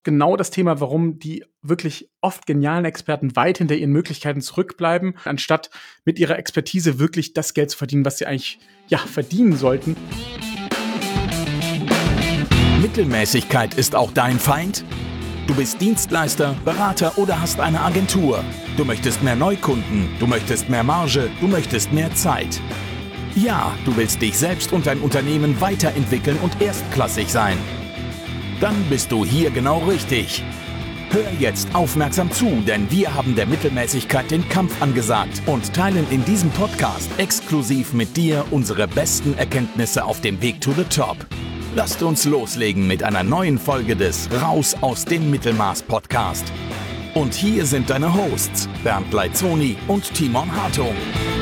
genau das Thema, warum die wirklich oft genialen Experten weit hinter ihren Möglichkeiten zurückbleiben, anstatt mit ihrer Expertise wirklich das Geld zu verdienen, was sie eigentlich verdienen sollten. Mittelmäßigkeit ist auch dein Feind? Du bist Dienstleister, Berater oder hast eine Agentur. Du möchtest mehr Neukunden, du möchtest mehr Marge, du möchtest mehr Zeit. Ja, du willst dich selbst und dein Unternehmen weiterentwickeln und erstklassig sein. Dann bist du hier genau richtig. Hör jetzt aufmerksam zu, denn wir haben der Mittelmäßigkeit den Kampf angesagt und teilen in diesem Podcast exklusiv mit dir unsere besten Erkenntnisse auf dem Weg to the top. Lasst uns loslegen mit einer neuen Folge des Raus aus dem Mittelmaß Podcast. Und hier sind deine Hosts, Bernd Leitzoni und Timon Hartung.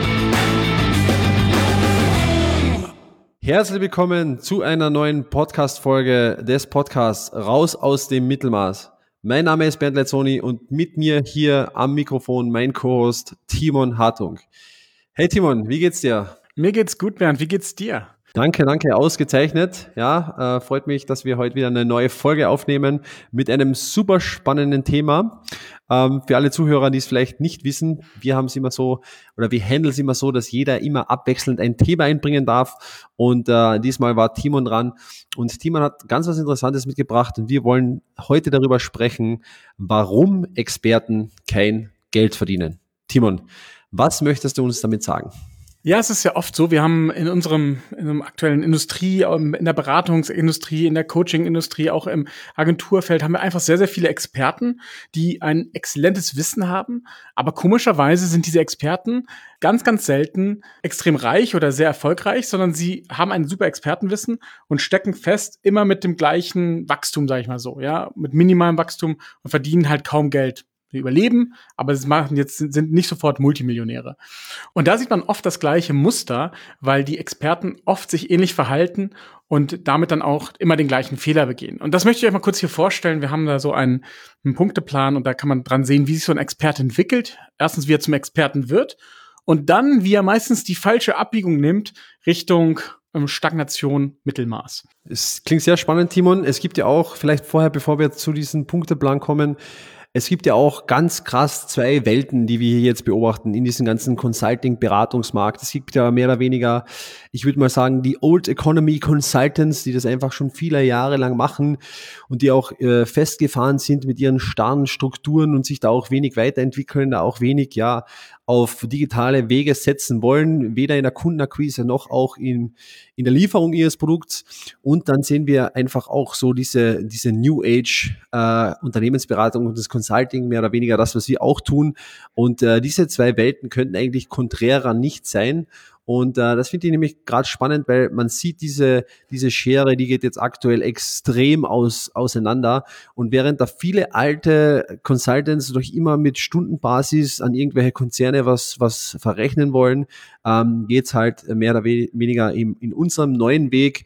Herzlich willkommen zu einer neuen Podcast-Folge des Podcasts Raus aus dem Mittelmaß. Mein Name ist Bernd Leitzoni und mit mir hier am Mikrofon mein Co-Host Timon Hartung. Hey Timon, wie geht's dir? Mir geht's gut, Bernd. Wie geht's dir? Danke, ausgezeichnet. Ja, freut mich, dass wir heute wieder eine neue Folge aufnehmen mit einem super spannenden Thema. Für alle Zuhörer, die es vielleicht nicht wissen, wir haben es immer so, oder wir handeln es immer so, dass jeder immer abwechselnd ein Thema einbringen darf. Und diesmal war Timon dran. Und Timon hat ganz was Interessantes mitgebracht. Und wir wollen heute darüber sprechen, warum Experten kein Geld verdienen. Timon, was möchtest du uns damit sagen? Ja, es ist ja oft so, wir haben in unserem aktuellen Industrie, in der Beratungsindustrie, in der Coachingindustrie, auch im Agenturfeld haben wir einfach sehr, sehr viele Experten, die ein exzellentes Wissen haben. Aber komischerweise sind diese Experten ganz, ganz selten extrem reich oder sehr erfolgreich, sondern sie haben ein super Expertenwissen und stecken fest immer mit dem gleichen Wachstum, sage ich mal so, ja, mit minimalem Wachstum und verdienen halt kaum Geld. Wir überleben, aber sind nicht sofort Multimillionäre. Und da sieht man oft das gleiche Muster, weil die Experten oft sich ähnlich verhalten und damit dann auch immer den gleichen Fehler begehen. Und das möchte ich euch mal kurz hier vorstellen. Wir haben da so einen Punkteplan und da kann man dran sehen, wie sich so ein Experte entwickelt. Erstens, wie er zum Experten wird und dann, wie er meistens die falsche Abbiegung nimmt Richtung Stagnation, Mittelmaß. Es klingt sehr spannend, Timon. Es gibt ja auch, vielleicht vorher, bevor wir zu diesem Punkteplan kommen, es gibt ja auch ganz krass zwei Welten, die wir hier jetzt beobachten in diesem ganzen Consulting-Beratungsmarkt. Es gibt ja mehr oder weniger, ich würde mal sagen, die Old Economy Consultants, die das einfach schon viele Jahre lang machen und die auch festgefahren sind mit ihren starren Strukturen und sich da auch wenig weiterentwickeln, da auch wenig auf digitale Wege setzen wollen, weder in der Kundenakquise noch auch in der Lieferung ihres Produkts. Und dann sehen wir einfach auch so diese New Age Unternehmensberatung und das Consulting, mehr oder weniger das, was wir auch tun. Und diese zwei Welten könnten eigentlich konträrer nicht sein. Und das finde ich nämlich gerade spannend, weil man sieht diese Schere, die geht jetzt aktuell extrem auseinander. Und während da viele alte Consultants durch immer mit Stundenbasis an irgendwelche Konzerne was verrechnen wollen, geht's halt mehr oder weniger in unserem neuen Weg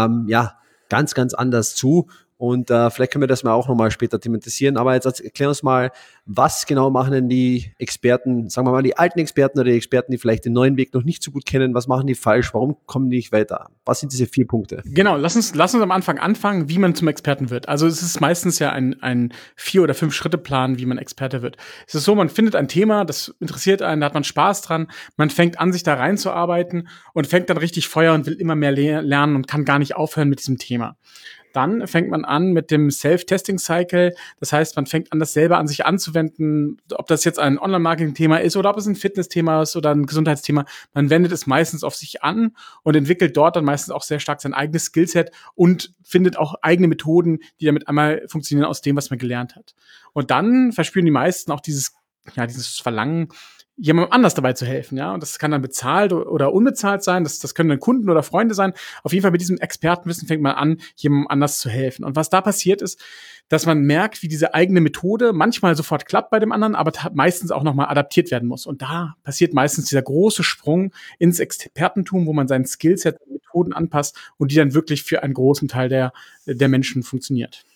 ganz, ganz anders zu. Und vielleicht können wir das mal auch nochmal später thematisieren. Aber jetzt erklär uns mal, was genau machen denn die Experten, sagen wir mal die alten Experten oder die Experten, die vielleicht den neuen Weg noch nicht so gut kennen, was machen die falsch, warum kommen die nicht weiter? Was sind diese 4 Punkte? Genau, lass uns am Anfang anfangen, wie man zum Experten wird. Also es ist meistens ja ein 4- oder 5-Schritte-Plan, wie man Experte wird. Es ist so, man findet ein Thema, das interessiert einen, da hat man Spaß dran, man fängt an, sich da reinzuarbeiten und fängt dann richtig Feuer und will immer mehr lernen und kann gar nicht aufhören mit diesem Thema. Dann fängt man an mit dem Self-Testing-Cycle. Das heißt, man fängt an, das selber an sich anzuwenden, ob das jetzt ein Online-Marketing-Thema ist oder ob es ein Fitness-Thema ist oder ein Gesundheitsthema. Man wendet es meistens auf sich an und entwickelt dort dann meistens auch sehr stark sein eigenes Skillset und findet auch eigene Methoden, die damit einmal funktionieren aus dem, was man gelernt hat. Und dann verspüren die meisten auch dieses Verlangen, jemandem anders dabei zu helfen, ja. Und das kann dann bezahlt oder unbezahlt sein. Das können dann Kunden oder Freunde sein. Auf jeden Fall mit diesem Expertenwissen fängt man an, jemandem anders zu helfen. Und was da passiert ist, dass man merkt, wie diese eigene Methode manchmal sofort klappt bei dem anderen, aber meistens auch nochmal adaptiert werden muss. Und da passiert meistens dieser große Sprung ins Expertentum, wo man sein Skillset und Methoden anpasst und die dann wirklich für einen großen Teil der Menschen funktioniert.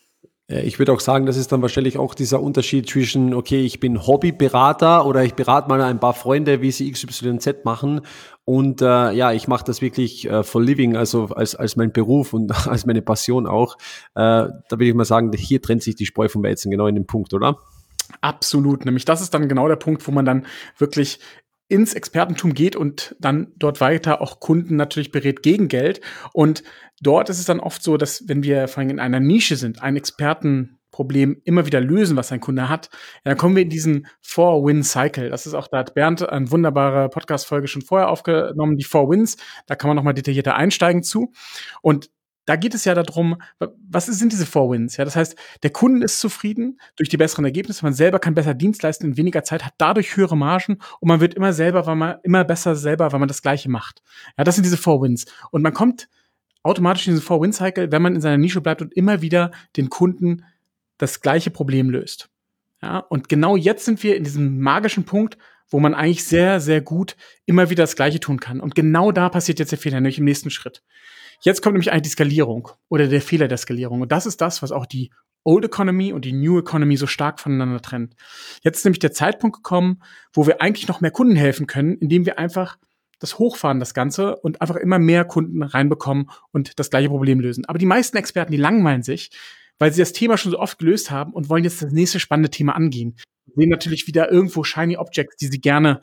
Ich würde auch sagen, das ist dann wahrscheinlich auch dieser Unterschied zwischen, okay, ich bin Hobbyberater oder ich berate mal ein paar Freunde, wie sie XYZ machen und ich mache das wirklich for living, also als mein Beruf und als meine Passion auch. Da würde ich mal sagen, hier trennt sich die Spreu vom Weizen, genau in dem Punkt, oder? Absolut. Nämlich das ist dann genau der Punkt, wo man dann wirklich ins Expertentum geht und dann dort weiter auch Kunden natürlich berät gegen Geld. Und dort ist es dann oft so, dass wenn wir vor allem in einer Nische sind, ein Expertenproblem immer wieder lösen, was ein Kunde hat, dann kommen wir in diesen Four-Win-Cycle. Das ist auch, da hat Bernd eine wunderbare Podcast-Folge schon vorher aufgenommen, die Four Wins. Da kann man nochmal detaillierter einsteigen zu. Und da geht es ja darum, was sind diese Four Wins? Ja, das heißt, der Kunde ist zufrieden durch die besseren Ergebnisse, man selber kann besser Dienst leisten in weniger Zeit, hat dadurch höhere Margen und man wird immer besser selber, weil man das Gleiche macht. Ja, das sind diese Four Wins. Und man kommt automatisch in diesen Four Win Cycle, wenn man in seiner Nische bleibt und immer wieder den Kunden das gleiche Problem löst. Ja, und genau jetzt sind wir in diesem magischen Punkt, wo man eigentlich sehr, sehr gut immer wieder das Gleiche tun kann. Und genau da passiert jetzt der Fehler, nämlich im nächsten Schritt. Jetzt kommt nämlich eigentlich die Skalierung oder der Fehler der Skalierung. Und das ist das, was auch die Old Economy und die New Economy so stark voneinander trennt. Jetzt ist nämlich der Zeitpunkt gekommen, wo wir eigentlich noch mehr Kunden helfen können, indem wir einfach das hochfahren, das Ganze, und einfach immer mehr Kunden reinbekommen und das gleiche Problem lösen. Aber die meisten Experten, die langweilen sich, weil sie das Thema schon so oft gelöst haben und wollen jetzt das nächste spannende Thema angehen. Sehen natürlich wieder irgendwo shiny Objects, die sie gerne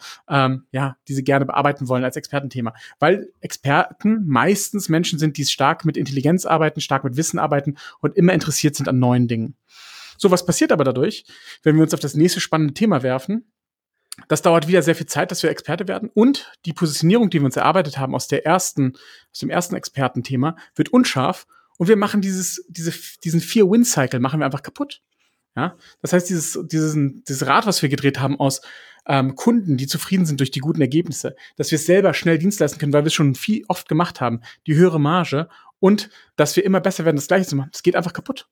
bearbeiten wollen als Expertenthema. Weil Experten meistens Menschen sind, die stark mit Intelligenz arbeiten, stark mit Wissen arbeiten und immer interessiert sind an neuen Dingen. So, was passiert aber dadurch, wenn wir uns auf das nächste spannende Thema werfen? Das dauert wieder sehr viel Zeit, dass wir Experte werden, und die Positionierung, die wir uns erarbeitet haben aus dem ersten Expertenthema, wird unscharf, und wir machen diesen Vier-Win-Cycle machen wir einfach kaputt. Ja, das heißt, dieses Rad, was wir gedreht haben aus Kunden, die zufrieden sind durch die guten Ergebnisse, dass wir es selber schnell Dienst leisten können, weil wir es schon viel oft gemacht haben, die höhere Marge, und dass wir immer besser werden, das Gleiche zu machen, das geht einfach kaputt.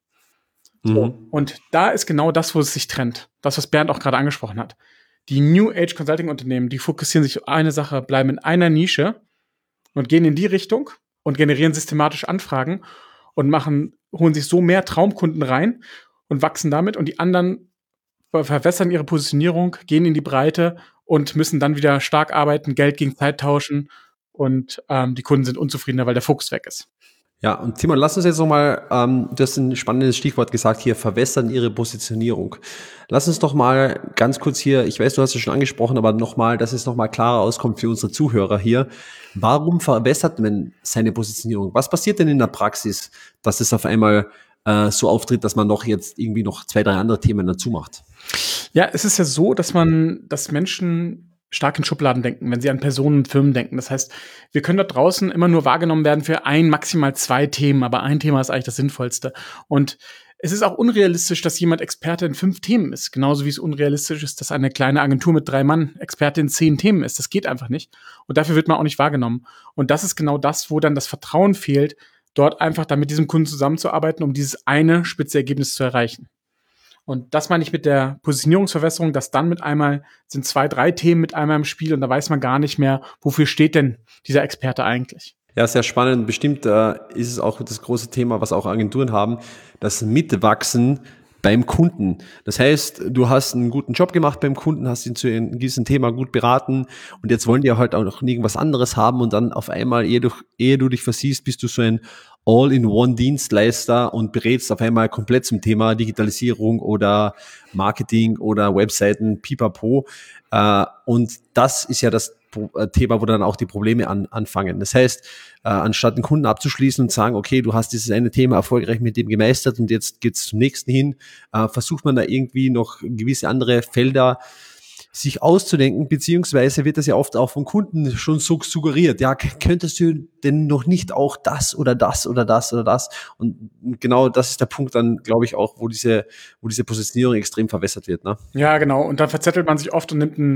So. Und da ist genau das, wo es sich trennt. Das, was Bernd auch gerade angesprochen hat. Die New Age Consulting Unternehmen, die fokussieren sich auf eine Sache, bleiben in einer Nische und gehen in die Richtung und generieren systematisch Anfragen und holen sich so mehr Traumkunden rein und wachsen damit, und die anderen verwässern ihre Positionierung, gehen in die Breite und müssen dann wieder stark arbeiten, Geld gegen Zeit tauschen, und die Kunden sind unzufriedener, weil der Fokus weg ist. Ja, und Timon, lass uns jetzt nochmal, du hast ein spannendes Stichwort gesagt hier, verwässern ihre Positionierung. Lass uns doch mal ganz kurz hier, ich weiß, du hast es schon angesprochen, aber nochmal, dass es nochmal klarer auskommt für unsere Zuhörer hier. Warum verwässert man seine Positionierung? Was passiert denn in der Praxis, dass es auf einmal so auftritt, dass man noch jetzt irgendwie noch 2, 3 andere Themen dazu macht? Ja, es ist ja so, dass Menschen stark in Schubladen denken, wenn sie an Personen und Firmen denken. Das heißt, wir können dort draußen immer nur wahrgenommen werden für maximal 2 Themen, aber ein Thema ist eigentlich das Sinnvollste. Und es ist auch unrealistisch, dass jemand Experte in 5 Themen ist. Genauso wie es unrealistisch ist, dass eine kleine Agentur mit 3 Mann Experte in 10 Themen ist. Das geht einfach nicht. Und dafür wird man auch nicht wahrgenommen. Und das ist genau das, wo dann das Vertrauen fehlt, dort einfach dann mit diesem Kunden zusammenzuarbeiten, um dieses eine spitze Ergebnis zu erreichen. Und das meine ich mit der Positionierungsverwässerung, dass dann mit einmal sind 2, 3 Themen mit einmal im Spiel, und da weiß man gar nicht mehr, wofür steht denn dieser Experte eigentlich. Ja, sehr spannend. Bestimmt ist es auch das große Thema, was auch Agenturen haben, das Mitwachsen beim Kunden. Das heißt, du hast einen guten Job gemacht beim Kunden, hast ihn zu einem gewissen Thema gut beraten, und jetzt wollen die halt auch noch irgendwas anderes haben, und dann auf einmal, ehe du dich versiehst, bist du so ein All-in-One-Dienstleister und berätst auf einmal komplett zum Thema Digitalisierung oder Marketing oder Webseiten, pipapo. Und das ist ja das Thema, wo dann auch die Probleme anfangen. Das heißt, anstatt einen Kunden abzuschließen und sagen, okay, du hast dieses eine Thema erfolgreich mit dem gemeistert und jetzt geht's zum nächsten hin, versucht man da irgendwie noch gewisse andere Felder sich auszudenken, beziehungsweise wird das ja oft auch von Kunden schon so suggeriert. Ja, könntest du denn noch nicht auch das oder das oder das oder das? Und genau das ist der Punkt dann, glaube ich, auch, wo diese Positionierung extrem verwässert wird. Ne? Ja, genau. Und dann verzettelt man sich oft und nimmt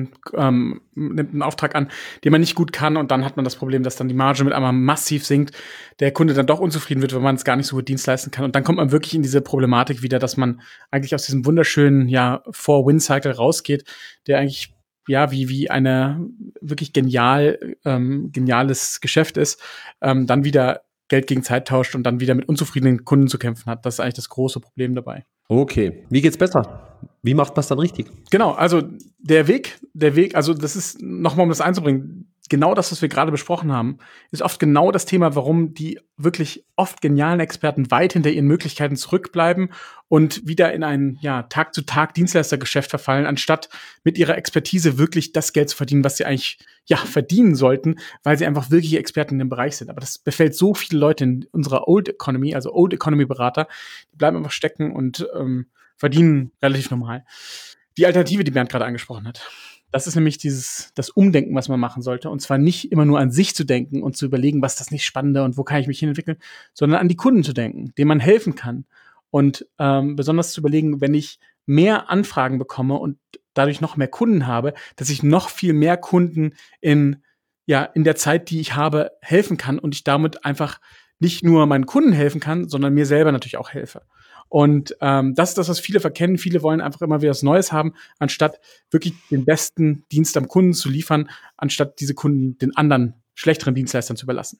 einen Auftrag an, den man nicht gut kann. Und dann hat man das Problem, dass dann die Marge mit einmal massiv sinkt, der Kunde dann doch unzufrieden wird, wenn man es gar nicht so gut Dienst leisten kann. Und dann kommt man wirklich in diese Problematik wieder, dass man eigentlich aus diesem wunderschönen Four-Win-Cycle rausgeht, der eigentlich wie eine wirklich geniales Geschäft ist, dann wieder Geld gegen Zeit tauscht und dann wieder mit unzufriedenen Kunden zu kämpfen hat. Das ist eigentlich das große Problem dabei. Okay, wie geht's besser? Wie macht man es dann richtig? Genau, also der Weg, also das ist, nochmal um das einzubringen, genau das, was wir gerade besprochen haben, ist oft genau das Thema, warum die wirklich oft genialen Experten weit hinter ihren Möglichkeiten zurückbleiben und wieder in ein Tag-zu-Tag Dienstleistergeschäft verfallen, anstatt mit ihrer Expertise wirklich das Geld zu verdienen, was sie eigentlich verdienen sollten, weil sie einfach wirkliche Experten in dem Bereich sind. Aber das befällt so viele Leute in unserer Old Economy, also Old Economy Berater, die bleiben einfach stecken und verdienen relativ normal. Die Alternative, die Bernd gerade angesprochen hat, das ist nämlich das Umdenken, was man machen sollte. Und zwar nicht immer nur an sich zu denken und zu überlegen, was ist das nicht Spannende und wo kann ich mich hinentwickeln, sondern an die Kunden zu denken, denen man helfen kann. Und besonders zu überlegen, wenn ich mehr Anfragen bekomme und dadurch noch mehr Kunden habe, dass ich noch viel mehr Kunden in der Zeit, die ich habe, helfen kann und ich damit einfach nicht nur meinen Kunden helfen kann, sondern mir selber natürlich auch helfe. Und das ist das, was viele verkennen. Viele wollen einfach immer wieder was Neues haben, anstatt wirklich den besten Dienst am Kunden zu liefern, anstatt diese Kunden den anderen schlechteren Dienstleistern zu überlassen.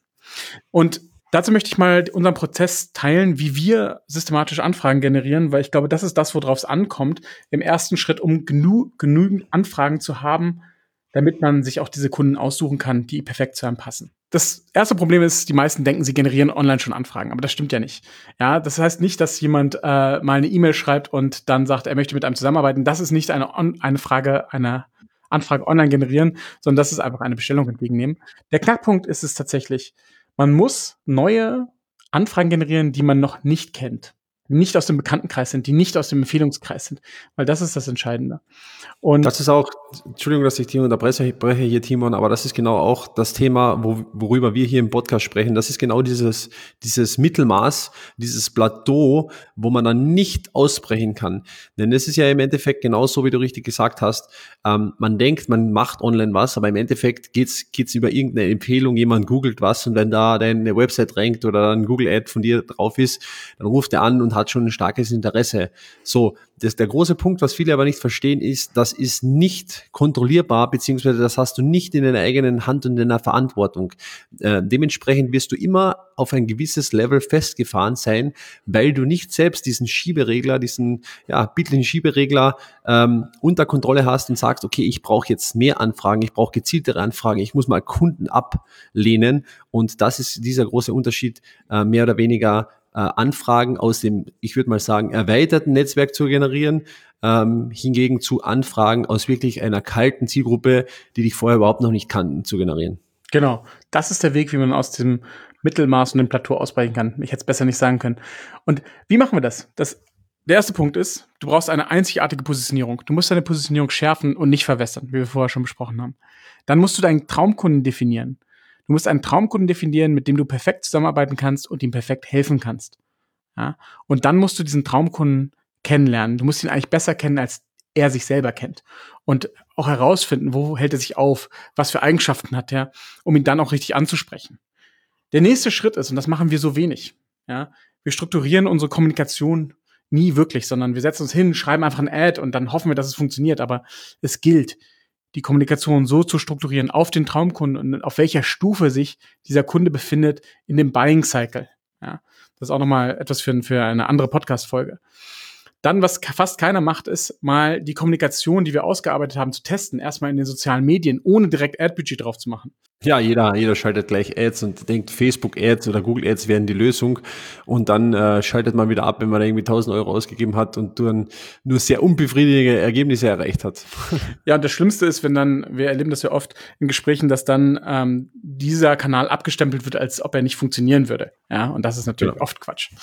Und dazu möchte ich mal unseren Prozess teilen, wie wir systematisch Anfragen generieren, weil ich glaube, das ist das, worauf es ankommt, im ersten Schritt, um genügend Anfragen zu haben, damit man sich auch diese Kunden aussuchen kann, die perfekt zu einem passen. Das erste Problem ist, die meisten denken, sie generieren online schon Anfragen, aber das stimmt ja nicht. Ja, das heißt nicht, dass jemand mal eine E-Mail schreibt und dann sagt, er möchte mit einem zusammenarbeiten. Das ist nicht eine Anfrage online generieren, sondern das ist einfach eine Bestellung entgegennehmen. Der Knackpunkt ist es tatsächlich, man muss neue Anfragen generieren, die man noch nicht kennt, die nicht aus dem Bekanntenkreis sind, die nicht aus dem Empfehlungskreis sind, weil das ist das Entscheidende. Und das ist auch, Entschuldigung, dass ich dich unterbreche hier, Timon, aber das ist genau auch das Thema, worüber wir hier im Podcast sprechen. Das ist genau dieses Mittelmaß, dieses Plateau, wo man dann nicht ausbrechen kann. Denn es ist ja im Endeffekt genauso, wie du richtig gesagt hast. Man denkt, man macht online was, aber im Endeffekt geht's über irgendeine Empfehlung. Jemand googelt was und wenn da deine Website rankt oder ein Google-Ad von dir drauf ist, dann ruft er an und hat schon ein starkes Interesse. So, der große Punkt, was viele aber nicht verstehen, ist, das ist nicht kontrollierbar, beziehungsweise das hast du nicht in deiner eigenen Hand und in deiner Verantwortung. Dementsprechend wirst du immer auf ein gewisses Level festgefahren sein, weil du nicht selbst diesen Schieberegler, diesen bildlichen Schieberegler unter Kontrolle hast und sagst, okay, ich brauche jetzt mehr Anfragen, ich brauche gezieltere Anfragen, ich muss mal Kunden ablehnen. Und das ist dieser große Unterschied, mehr oder weniger Anfragen aus dem, ich würde mal sagen, erweiterten Netzwerk zu generieren, hingegen zu Anfragen aus wirklich einer kalten Zielgruppe, die dich vorher überhaupt noch nicht kannten, zu generieren. Genau, das ist der Weg, wie man aus dem Mittelmaß und dem Plateau ausbrechen kann. Ich hätte es besser nicht sagen können. Und wie machen wir das? Der erste Punkt ist, du brauchst eine einzigartige Positionierung. Du musst deine Positionierung schärfen und nicht verwässern, wie wir vorher schon besprochen haben. Dann musst du deinen Traumkunden definieren. Du musst einen Traumkunden definieren, mit dem du perfekt zusammenarbeiten kannst und ihm perfekt helfen kannst. Ja? Und dann musst du diesen Traumkunden kennenlernen. Du musst ihn eigentlich besser kennen, als er sich selber kennt. Und auch herausfinden, wo hält er sich auf, was für Eigenschaften hat er, um ihn dann auch richtig anzusprechen. Der nächste Schritt ist, und das machen wir so wenig, wir strukturieren unsere Kommunikation nie wirklich, sondern wir setzen uns hin, schreiben einfach ein Ad und dann hoffen wir, dass es funktioniert. Aber es gilt, die Kommunikation so zu strukturieren auf den Traumkunden und auf welcher Stufe sich dieser Kunde befindet in dem Buying Cycle. Ja, das ist auch nochmal etwas für eine andere Podcast-Folge. Dann, was fast keiner macht, ist mal die Kommunikation, die wir ausgearbeitet haben, zu testen. Erstmal in den sozialen Medien, ohne direkt Ad-Budget drauf zu machen. Ja, jeder schaltet gleich Ads und denkt, Facebook-Ads oder Google-Ads wären die Lösung. Und dann schaltet man wieder ab, wenn man irgendwie 1.000 Euro ausgegeben hat und dann nur sehr unbefriedigende Ergebnisse erreicht hat. Ja, und das Schlimmste ist, wir erleben das ja oft in Gesprächen, dass dann dieser Kanal abgestempelt wird, als ob er nicht funktionieren würde. Ja, und das ist natürlich oft Quatsch.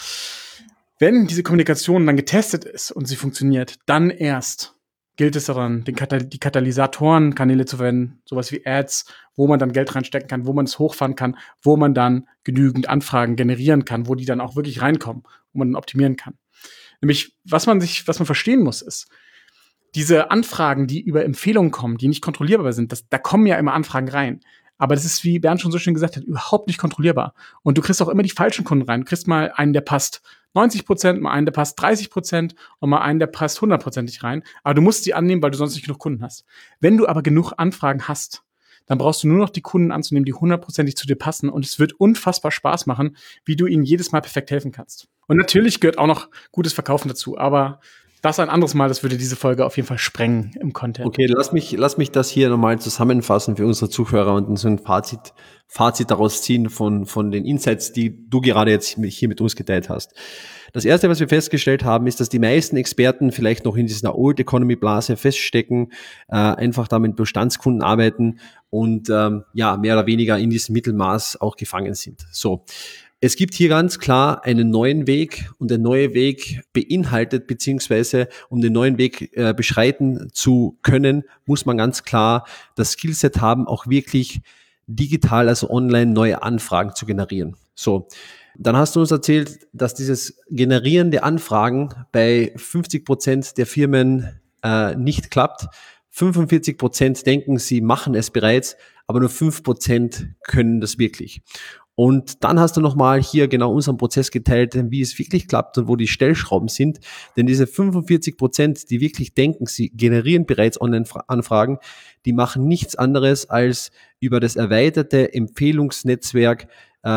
Wenn diese Kommunikation dann getestet ist und sie funktioniert, dann erst gilt es daran, die Katalysatoren-Kanäle zu verwenden, sowas wie Ads, wo man dann Geld reinstecken kann, wo man es hochfahren kann, wo man dann genügend Anfragen generieren kann, wo die dann auch wirklich reinkommen, wo man dann optimieren kann. Nämlich, was man verstehen muss, ist, diese Anfragen, die über Empfehlungen kommen, die nicht kontrollierbar sind, da kommen ja immer Anfragen rein. Aber das ist, wie Bernd schon so schön gesagt hat, überhaupt nicht kontrollierbar. Und du kriegst auch immer die falschen Kunden rein. Du kriegst mal einen, der passt 90%, mal einen, der passt 30% und mal einen, der passt 100%ig rein. Aber du musst sie annehmen, weil du sonst nicht genug Kunden hast. Wenn du aber genug Anfragen hast, dann brauchst du nur noch die Kunden anzunehmen, die 100%ig zu dir passen und es wird unfassbar Spaß machen, wie du ihnen jedes Mal perfekt helfen kannst. Und natürlich gehört auch noch gutes Verkaufen dazu, aber das ein anderes Mal, das würde diese Folge auf jeden Fall sprengen im Content. Okay, lass mich das hier nochmal zusammenfassen für unsere Zuhörer und so ein Fazit daraus ziehen von den Insights, die du gerade jetzt hier mit uns geteilt hast. Das Erste, was wir festgestellt haben, ist, dass die meisten Experten vielleicht noch in dieser Old Economy Blase feststecken, einfach da mit Bestandskunden arbeiten und mehr oder weniger in diesem Mittelmaß auch gefangen sind. So. Es gibt hier ganz klar einen neuen Weg und der neue Weg beinhaltet, beziehungsweise um den neuen Weg beschreiten zu können, muss man ganz klar das Skillset haben, auch wirklich digital, also online, neue Anfragen zu generieren. So, dann hast du uns erzählt, dass dieses Generieren der Anfragen bei 50% der Firmen nicht klappt. 45% denken, sie machen es bereits, aber nur 5% können das wirklich. Und dann hast du nochmal hier genau unseren Prozess geteilt, wie es wirklich klappt und wo die Stellschrauben sind. Denn diese 45%, die wirklich denken, sie generieren bereits Online-Anfragen, die machen nichts anderes als über das erweiterte Empfehlungsnetzwerk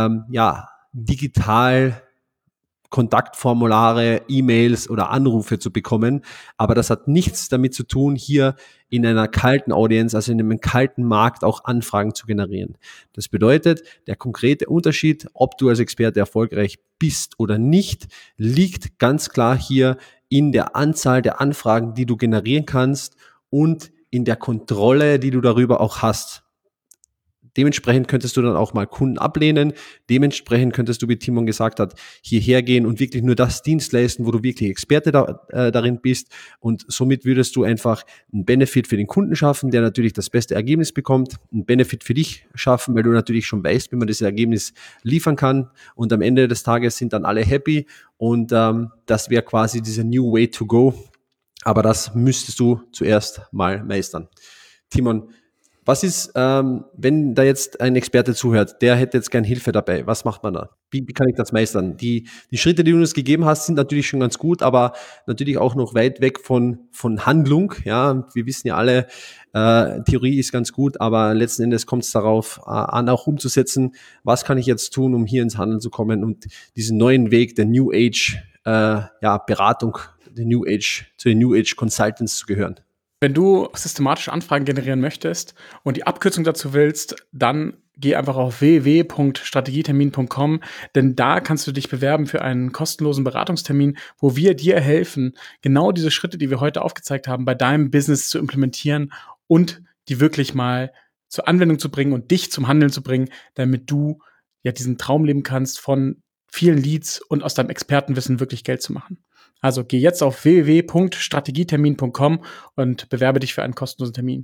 digital Kontaktformulare, E-Mails oder Anrufe zu bekommen. Aber das hat nichts damit zu tun, hier in einer kalten Audience, also in einem kalten Markt auch Anfragen zu generieren. Das bedeutet, der konkrete Unterschied, ob du als Experte erfolgreich bist oder nicht, liegt ganz klar hier in der Anzahl der Anfragen, die du generieren kannst und in der Kontrolle, die du darüber auch hast. Dementsprechend könntest du dann auch mal Kunden ablehnen. Dementsprechend könntest du, wie Timon gesagt hat, hierher gehen und wirklich nur das Dienst leisten, wo du wirklich Experte darin bist. Und somit würdest du einfach einen Benefit für den Kunden schaffen, der natürlich das beste Ergebnis bekommt, einen Benefit für dich schaffen, weil du natürlich schon weißt, wie man das Ergebnis liefern kann. Und am Ende des Tages sind dann alle happy. Und das wäre quasi dieser new way to go. Aber das müsstest du zuerst mal meistern. Timon, was ist, wenn da jetzt ein Experte zuhört, der hätte jetzt gern Hilfe dabei? Was macht man da? Wie kann ich das meistern? Die Schritte, die du uns gegeben hast, sind natürlich schon ganz gut, aber natürlich auch noch weit weg von Handlung. Ja, wir wissen ja alle, Theorie ist ganz gut, aber letzten Endes kommt es darauf an, auch umzusetzen. Was kann ich jetzt tun, um hier ins Handeln zu kommen und diesen neuen Weg der New Age Beratung, zu den New Age Consultants zu gehören? Wenn du systematisch Anfragen generieren möchtest und die Abkürzung dazu willst, dann geh einfach auf www.strategietermin.com, denn da kannst du dich bewerben für einen kostenlosen Beratungstermin, wo wir dir helfen, genau diese Schritte, die wir heute aufgezeigt haben, bei deinem Business zu implementieren und die wirklich mal zur Anwendung zu bringen und dich zum Handeln zu bringen, damit du ja diesen Traum leben kannst, von vielen Leads und aus deinem Expertenwissen wirklich Geld zu machen. Also geh jetzt auf www.strategietermin.com und bewerbe dich für einen kostenlosen Termin.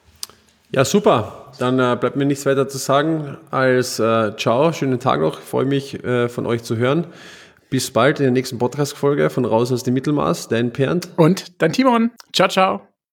Ja, super. Dann bleibt mir nichts weiter zu sagen als ciao, schönen Tag noch. Ich freue mich, von euch zu hören. Bis bald in der nächsten Podcast-Folge von Raus aus dem Mittelmaß. Dein Bernd. Und dein Timon. Ciao, ciao.